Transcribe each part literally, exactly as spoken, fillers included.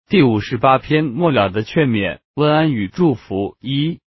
第五十八篇末了的劝勉、问安与祝福。一、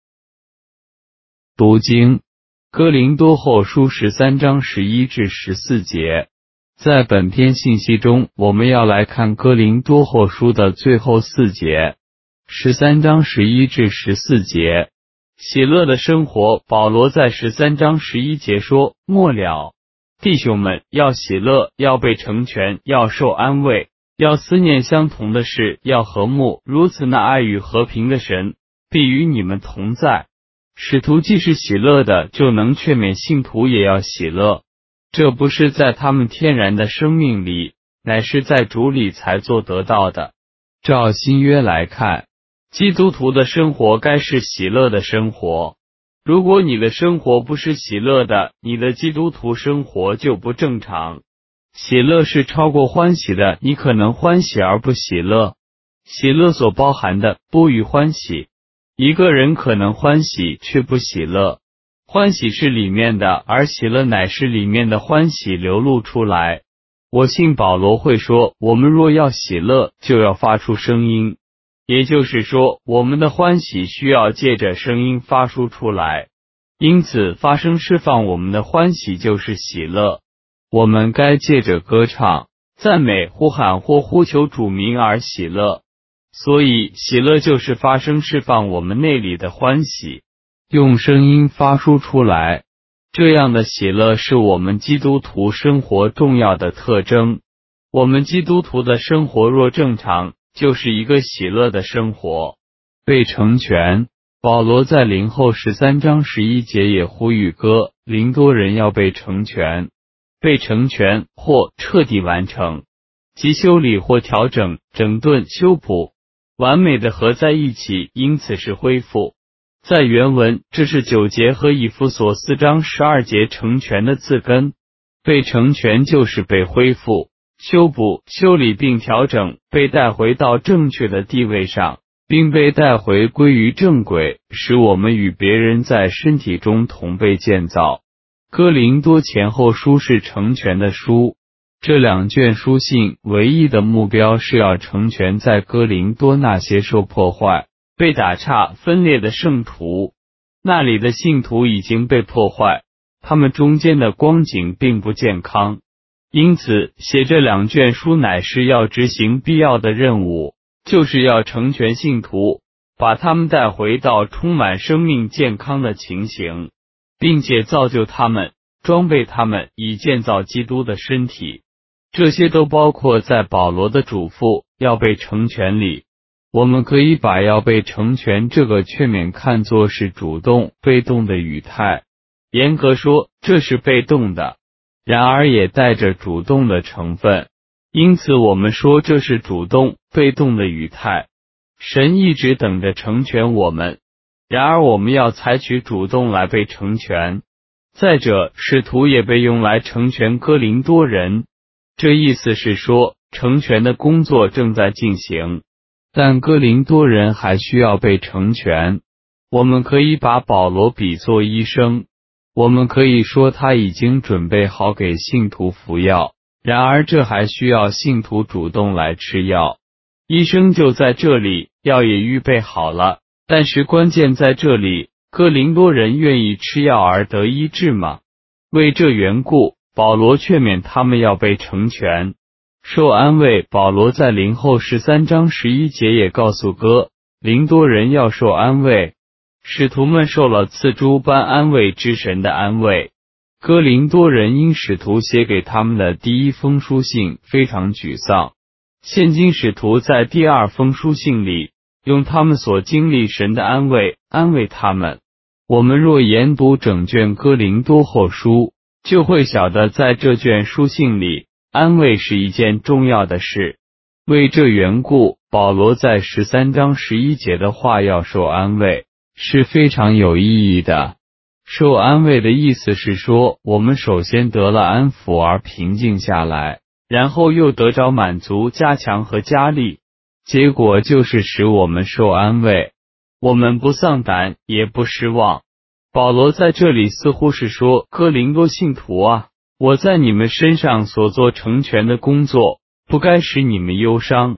读经，哥林多后书十三章十一至十四节。在本篇信息中，我们要来看哥林多后书的最后四节，十三章十一至十四节。喜乐的生活，保罗在十三章十一节说：末了，弟兄们，要喜乐，要被成全，要受安慰，要思念相同的事，要和睦，如此那爱与和平的神必与你们同在。使徒既是喜乐的，就能劝勉信徒也要喜乐。这不是在他们天然的生命里，乃是在主里才做得到的。照新约来看，基督徒的生活该是喜乐的生活。如果你的生活不是喜乐的，你的基督徒生活就不正常。喜乐是超过欢喜的，你可能欢喜而不喜乐。喜乐所包含的不与欢喜，一个人可能欢喜却不喜乐。欢喜是里面的，而喜乐乃是里面的欢喜流露出来。我信保罗会说，我们若要喜乐，就要发出声音。也就是说，我们的欢喜需要借着声音发出出来。因此，发声释放我们的欢喜就是喜乐。我们该借着歌唱、赞美、呼喊或呼求主名而喜乐。所以，喜乐就是发声释放我们内里的欢喜，用声音发出出来。这样的喜乐是我们基督徒生活重要的特征。我们基督徒的生活若正常，就是一个喜乐的生活。被成全，保罗在林后十三章十一节也呼吁哥林多人要被成全。被成全或彻底完成，即修理或调整、整顿、修补，完美的合在一起，因此是恢复。在原文，这是九节和以弗所四章十二节成全的字根。被成全就是被恢复、修补、修理并调整，被带回到正确的地位上，并被带回归于正轨，使我们与别人在身体中同被建造。哥林多前后书是成全的书，这两卷书信唯一的目标是要成全在哥林多那些受破坏、被打岔、分裂的圣徒。那里的信徒已经被破坏，他们中间的光景并不健康。因此，写这两卷书乃是要执行必要的任务，就是要成全信徒，把他们带回到充满生命健康的情形，并且造就他们，装备他们，以建造基督的身体。这些都包括在保罗的嘱咐要被成全里。我们可以把要被成全这个劝勉看作是主动、被动的语态。严格说，这是被动的，然而也带着主动的成分。因此我们说这是主动、被动的语态。神一直等着成全我们，然而我们要采取主动来被成全。再者，使徒也被用来成全哥林多人，这意思是说，成全的工作正在进行，但哥林多人还需要被成全。我们可以把保罗比作医生，我们可以说他已经准备好给信徒服药，然而这还需要信徒主动来吃药。医生就在这里，药也预备好了，但是关键在这里，哥林多人愿意吃药而得医治吗？为这缘故，保罗劝勉他们要被成全，受安慰。保罗在林后十三章十一节也告诉哥林多人要受安慰。使徒们受了赐诸般安慰之神的安慰。哥林多人因使徒写给他们的第一封书信非常沮丧。现今使徒在第二封书信里，用他们所经历神的安慰，安慰他们。我们若研读整卷哥林多后书，就会晓得在这卷书信里，安慰是一件重要的事。为这缘故，保罗在十三章十一节的话要受安慰，是非常有意义的。受安慰的意思是说，我们首先得了安抚而平静下来，然后又得着满足、加强和加力，结果就是使我们受安慰。我们不丧胆，也不失望。保罗在这里似乎是说，哥林多信徒啊，我在你们身上所做成全的工作，不该使你们忧伤。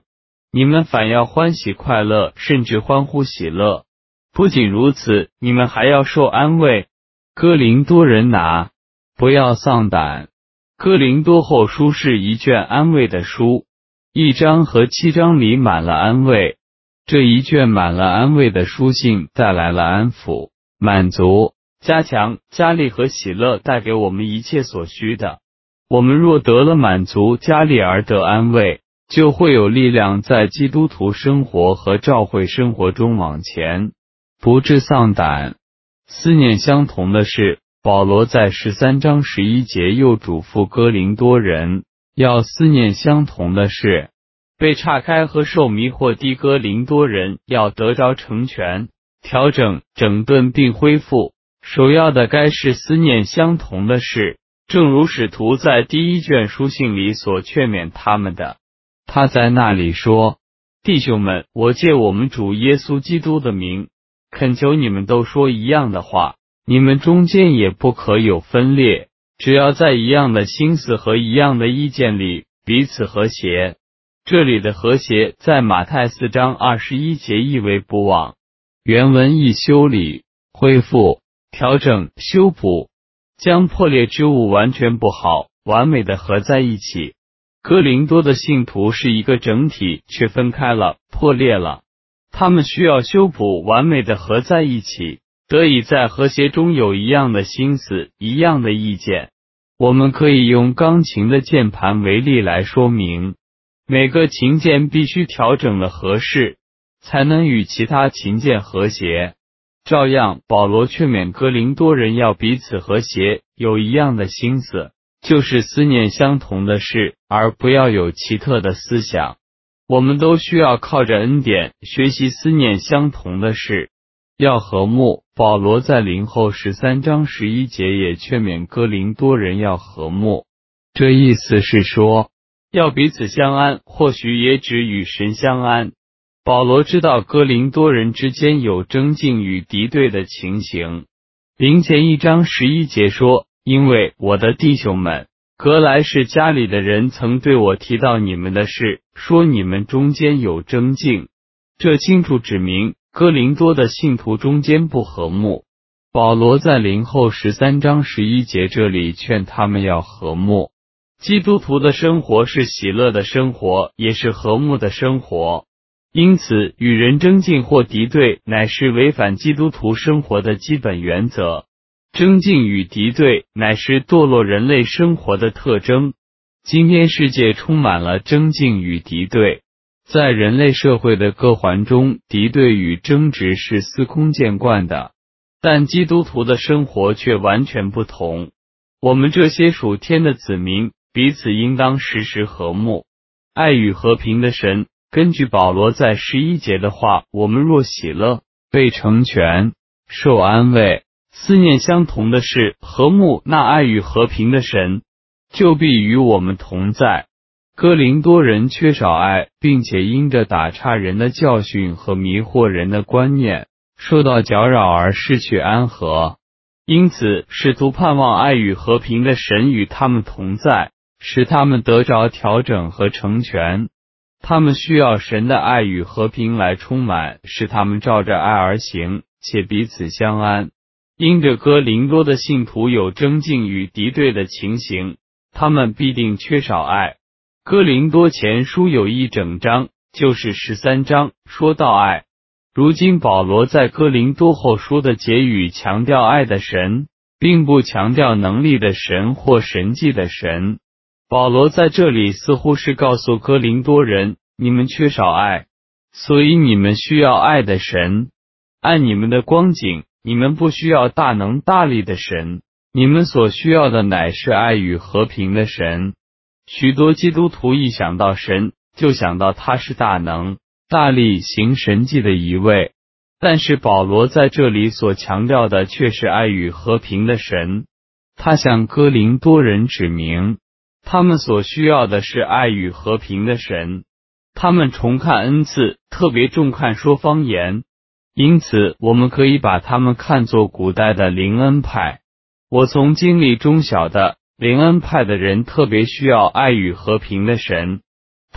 你们反要欢喜快乐，甚至欢呼喜乐。不仅如此，你们还要受安慰。哥林多人拿，不要丧胆。哥林多后书是一卷安慰的书，一章和七章里满了安慰。这一卷满了安慰的书信带来了安抚、满足、加强、加力和喜乐，带给我们一切所需的。我们若得了满足、加力而得安慰，就会有力量在基督徒生活和教会生活中往前，不致丧胆。思念相同的是，保罗在十三章十一节又嘱咐哥林多人，要思念相同的事。被岔开和受迷惑的哥林多人要得着成全、调整、整顿并恢复，首要的该是思念相同的事，正如使徒在第一卷书信里所劝勉他们的。他在那里说：弟兄们，我借我们主耶稣基督的名，恳求你们都说一样的话，你们中间也不可有分裂，只要在一样的心思和一样的意见里彼此和谐。这里的和谐在马太四章二十一节意为不忘，原文意修理、恢复、调整、修补，将破裂之物完全不好，完美的合在一起。哥林多的信徒是一个整体，却分开了，破裂了。他们需要修补，完美的合在一起，得以在和谐中有一样的心思，一样的意见。我们可以用钢琴的键盘为例来说明，每个琴键必须调整的合适，才能与其他琴键和谐。照样，保罗劝勉哥林多人要彼此和谐，有一样的心思，就是思念相同的事，而不要有奇特的思想。我们都需要靠着恩典学习思念相同的事，要和睦。保罗在林后十三章十一节也劝勉哥林多人要和睦，这意思是说要彼此相安，或许也指与神相安。保罗知道哥林多人之间有争竞与敌对的情形。林前一章十一节说：因为我的弟兄们，格莱士家里的人曾对我提到你们的事，说你们中间有争竞。这清楚指明哥林多的信徒中间不和睦。保罗在林后十三章十一节这里劝他们要和睦。基督徒的生活是喜乐的生活，也是和睦的生活。因此，与人争竞或敌对，乃是违反基督徒生活的基本原则。争竞与敌对，乃是堕落人类生活的特征。今天世界充满了争竞与敌对，在人类社会的各环中，敌对与争执是司空见惯的，但基督徒的生活却完全不同。我们这些属天的子民，彼此应当时时和睦，爱与和平的神。根据保罗在十一节的话，我们若喜乐，被成全，受安慰，思念相同的事，和睦，那爱与和平的神就必与我们同在。哥林多人缺少爱，并且因着打岔人的教训和迷惑人的观念，受到搅扰而失去安和。因此，使徒盼望爱与和平的神与他们同在，使他们得着调整和成全。他们需要神的爱与和平来充满，使他们照着爱而行，且彼此相安。因着哥林多的信徒有争竞与敌对的情形，他们必定缺少爱。哥林多前书有一整章，就是十三章，说到爱。如今保罗在哥林多后书的结语强调爱的神，并不强调能力的神或神迹的神。保罗在这里似乎是告诉哥林多人，你们缺少爱，所以你们需要爱的神。按你们的光景，你们不需要大能大力的神，你们所需要的乃是爱与和平的神。许多基督徒一想到神，就想到他是大能大力行神迹的一位，但是保罗在这里所强调的却是爱与和平的神。他向哥林多人指明，他们所需要的是爱与和平的神。他们重看恩赐，特别重看说方言，因此我们可以把他们看作古代的灵恩派。我从经历中晓得，灵恩派的人特别需要爱与和平的神，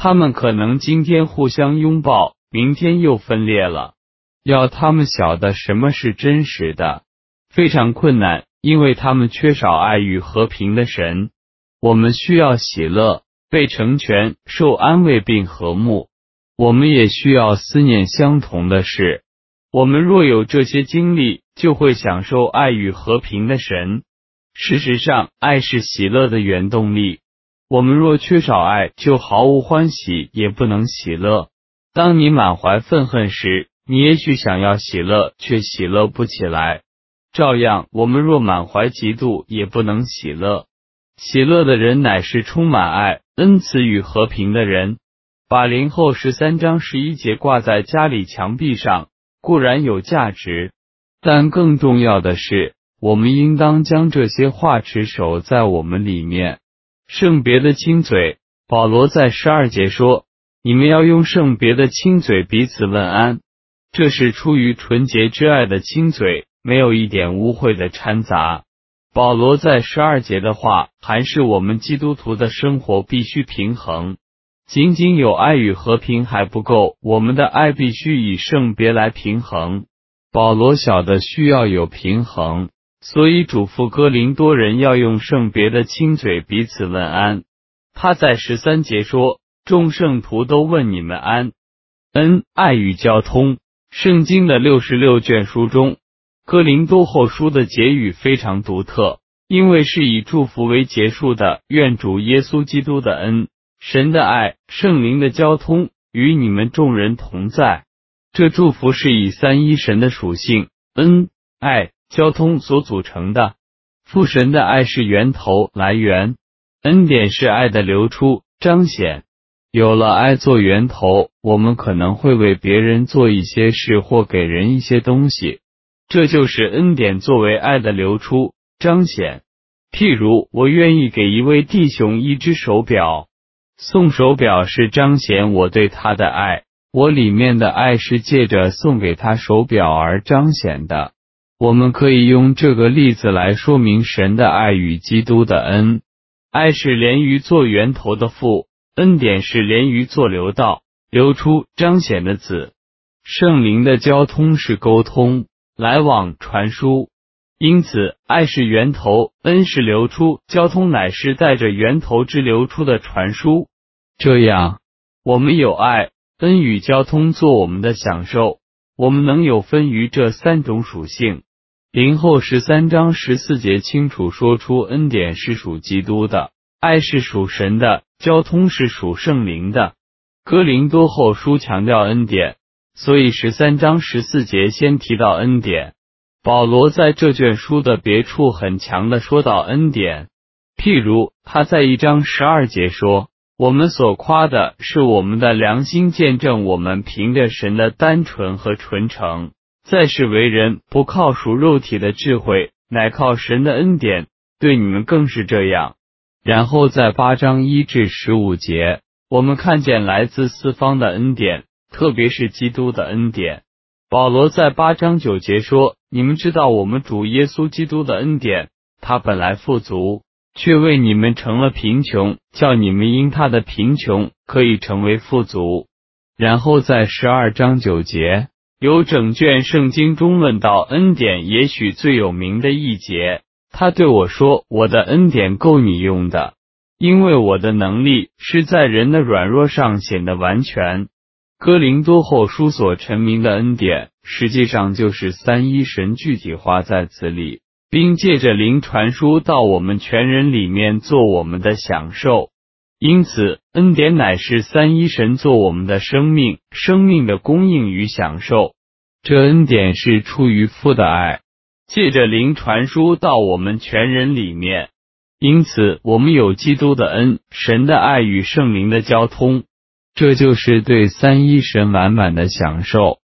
他们可能今天互相拥抱，明天又分裂了。要他们晓得什么是真实的，非常困难，因为他们缺少爱与和平的神。我们需要喜乐，被成全，受安慰并和睦。我们也需要思念相同的事。我们若有这些经历，就会享受爱与和平的神。事实上，爱是喜乐的原动力。我们若缺少爱，就毫无欢喜，也不能喜乐。当你满怀愤恨时，你也许想要喜乐，却喜乐不起来。照样，我们若满怀嫉妒，也不能喜乐。喜乐的人乃是充满爱、恩慈与和平的人。把林后十三章十一节挂在家里墙壁上，固然有价值，但更重要的是，我们应当将这些话持守在我们里面。圣别的亲嘴，保罗在十二节说，你们要用圣别的亲嘴彼此问安，这是出于纯洁之爱的亲嘴，没有一点污秽的掺杂。保罗在十二节的话，还是我们基督徒的生活必须平衡。仅仅有爱与和平还不够，我们的爱必须以圣别来平衡。保罗晓得需要有平衡，所以嘱咐哥林多人要用圣别的亲嘴彼此问安。他在十三节说，众圣徒都问你们安。恩、爱与交通。圣经的六十六卷书中，哥林多后书的结语非常独特，因为是以祝福为结束的。愿主耶稣基督的恩、神的爱、圣灵的交通与你们众人同在。这祝福是以三一神的属性、恩、爱、交通所组成的。父神的爱是源头、来源，恩典是爱的流出、彰显。有了爱做源头，我们可能会为别人做一些事或给人一些东西，这就是恩典作为爱的流出、彰显。譬如，我愿意给一位弟兄一只手表，送手表是彰显我对他的爱，我里面的爱是借着送给他手表而彰显的。我们可以用这个例子来说明神的爱与基督的恩。爱是连于做源头的父，恩典是连于做流道、流出、彰显的子。圣灵的交通是沟通、来往、传输。因此，爱是源头，恩是流出，交通乃是带着源头之流出的传输。这样，我们有爱、恩与交通做我们的享受，我们能有分于这三种属性。林后十三章十四节清楚说出恩典是属基督的，爱是属神的，交通是属圣灵的。哥林多后书强调恩典，所以十三章十四节先提到恩典。保罗在这卷书的别处很强地说到恩典，譬如他在一章十二节说，我们所夸的是我们的良心见证我们凭着神的单纯和纯诚，在世为人，不靠属肉体的智慧，乃靠神的恩典，对你们更是这样。然后在八章一至十五节，我们看见来自四方的恩典，特别是基督的恩典。保罗在八章九节说，你们知道我们主耶稣基督的恩典，他本来富足，却为你们成了贫穷，叫你们因他的贫穷可以成为富足。然后在十二章九节，有整卷圣经中论到恩典也许最有名的一节，他对我说，我的恩典够你用的，因为我的能力是在人的软弱上显得完全。哥林多后书所陈明的恩典，实际上就是三一神具体化在此里，并借着灵传输到我们全人里面做我们的享受。因此，恩典乃是三一神做我们的生命，生命的供应与享受。这恩典是出于父的爱，借着灵传输到我们全人里面。因此，我们有基督的恩、神的爱与圣灵的交通。这就是对三一神完满的享受。